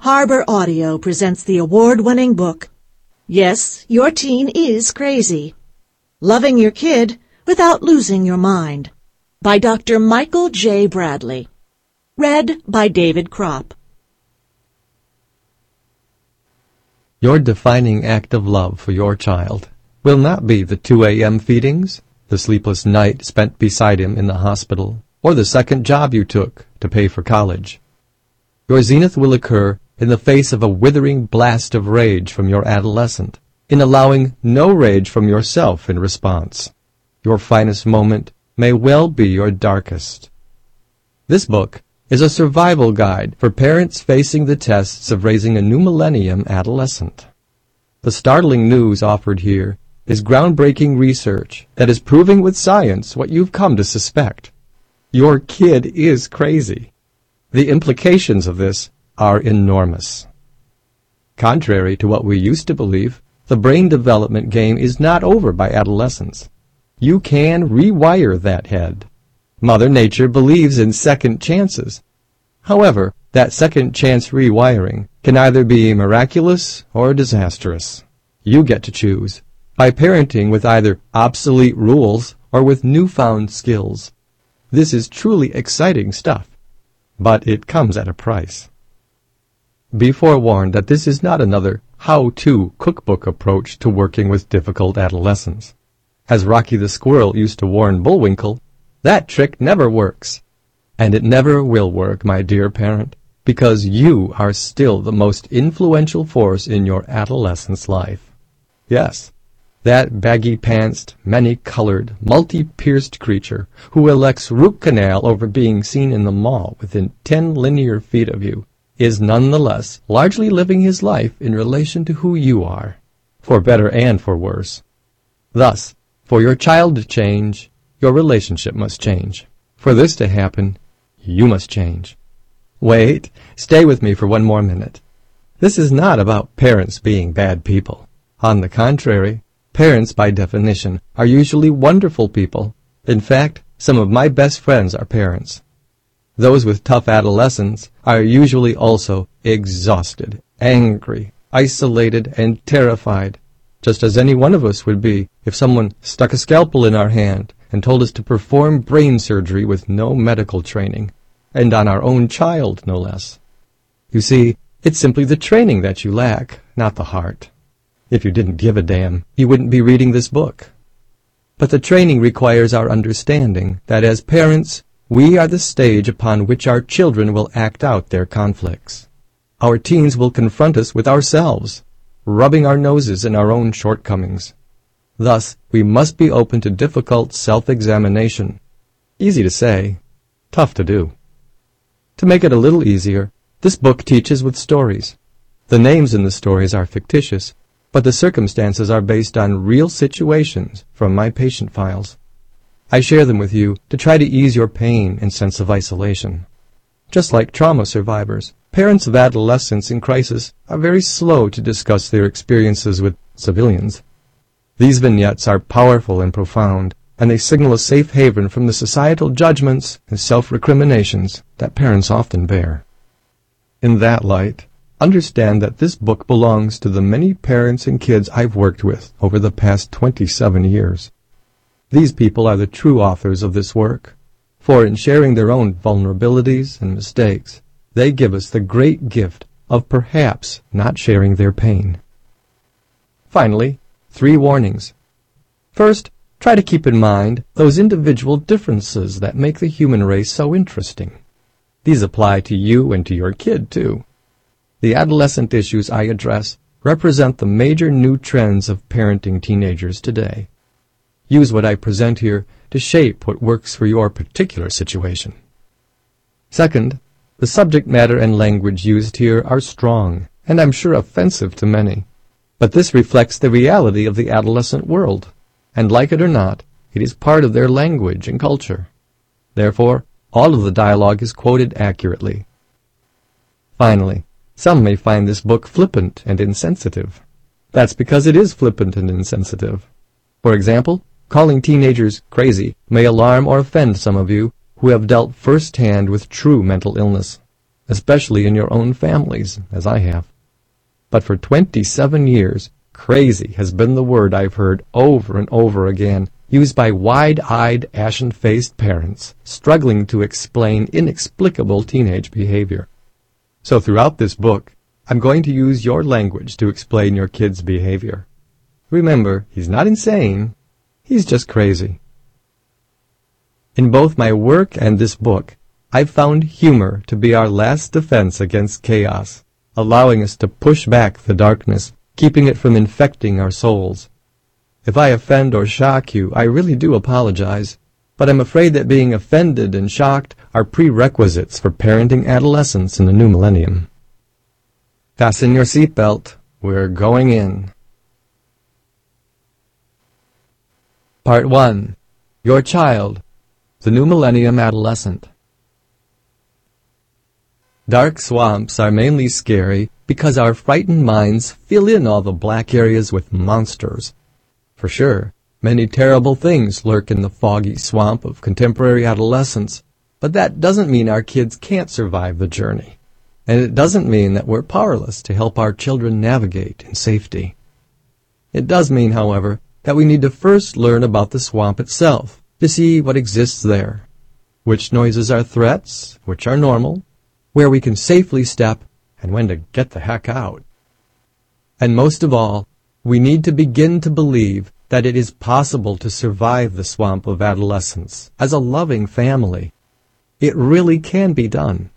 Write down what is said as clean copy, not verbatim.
Harbor Audio presents the award-winning book, Yes, Your Teen is Crazy. Loving Your Kid Without Losing Your Mind, by Dr. Michael J. Bradley. Read by David Kropp. Your defining act of love for your child will not be the 2 a.m. feedings, the sleepless night spent beside him in the hospital, or the second job you took to pay for college. Your zenith will occur in the face of a withering blast of rage from your adolescent, in allowing no rage from yourself in response. Your finest moment may well be your darkest. This book is a survival guide for parents facing the tests of raising a new millennium adolescent. The startling news offered here is groundbreaking research that is proving with science what you've come to suspect. Your kid is crazy. The implications of this are enormous. Contrary to what we used to believe, the brain development game is not over by adolescence. You can rewire that head. Mother Nature believes in second chances. However, that second chance rewiring can either be miraculous or disastrous. You get to choose, by parenting with either obsolete rules or with newfound skills. This is truly exciting stuff, but it comes at a price. Be forewarned that this is not another how-to cookbook approach to working with difficult adolescents. As Rocky the Squirrel used to warn Bullwinkle, that trick never works. And it never will work, my dear parent, because you are still the most influential force in your adolescent's life. Yes, that baggy-pantsed, many-colored, multi-pierced creature who elects root canal over being seen in the mall within 10 linear feet of you is nonetheless largely living his life in relation to who you are, for better and for worse. Thus, for your child to change, your relationship must change. For this to happen, you must change. Wait, stay with me for one more minute. This is not about parents being bad people. On the contrary, parents, by definition, are usually wonderful people. In fact, some of my best friends are parents. Those with tough adolescents are usually also exhausted, angry, isolated, and terrified, just as any one of us would be if someone stuck a scalpel in our hand and told us to perform brain surgery with no medical training, and on our own child, no less. You see, it's simply the training that you lack, not the heart. If you didn't give a damn, you wouldn't be reading this book. But the training requires our understanding that as parents, we are the stage upon which our children will act out their conflicts. Our teens will confront us with ourselves, rubbing our noses in our own shortcomings. Thus, we must be open to difficult self-examination. Easy to say, tough to do. To make it a little easier, this book teaches with stories. The names in the stories are fictitious, but the circumstances are based on real situations from my patient files. I share them with you to try to ease your pain and sense of isolation. Just like trauma survivors, parents of adolescents in crisis are very slow to discuss their experiences with civilians. These vignettes are powerful and profound, and they signal a safe haven from the societal judgments and self-recriminations that parents often bear. In that light, understand that this book belongs to the many parents and kids I've worked with over the past 27 years. These people are the true authors of this work, for in sharing their own vulnerabilities and mistakes, they give us the great gift of perhaps not sharing their pain. Finally, 3 warnings. First, try to keep in mind those individual differences that make the human race so interesting. These apply to you and to your kid, too. The adolescent issues I address represent the major new trends of parenting teenagers today. Use what I present here to shape what works for your particular situation. Second, the subject matter and language used here are strong, and I'm sure offensive to many. But this reflects the reality of the adolescent world, and like it or not, it is part of their language and culture. Therefore, all of the dialogue is quoted accurately. Finally, some may find this book flippant and insensitive. That's because it is flippant and insensitive. For example, calling teenagers crazy may alarm or offend some of you who have dealt firsthand with true mental illness. especially in your own families, as I have. But for 27 years, crazy has been the word I've heard over and over again, used by wide-eyed, ashen-faced parents struggling to explain inexplicable teenage behavior. So throughout this book, I'm going to use your language to explain your kid's behavior. Remember, he's not insane, he's just crazy. In both my work and this book, I've found humor to be our last defense against chaos, allowing us to push back the darkness, keeping it from infecting our souls. If I offend or shock you, I really do apologize, but I'm afraid that being offended and shocked are prerequisites for parenting adolescents in the new millennium. Fasten your seatbelt. We're going in. Part 1. Your Child, the New Millennium Adolescent. Dark swamps are mainly scary because our frightened minds fill in all the black areas with monsters. For sure, many terrible things lurk in the foggy swamp of contemporary adolescence, but that doesn't mean our kids can't survive the journey. And it doesn't mean that we're powerless to help our children navigate in safety. It does mean, however, that we need to first learn about the swamp itself to see what exists there, which noises are threats, which are normal, where we can safely step, and when to get the heck out. And most of all, we need to begin to believe that it is possible to survive the swamp of adolescence as a loving family. It really can be done.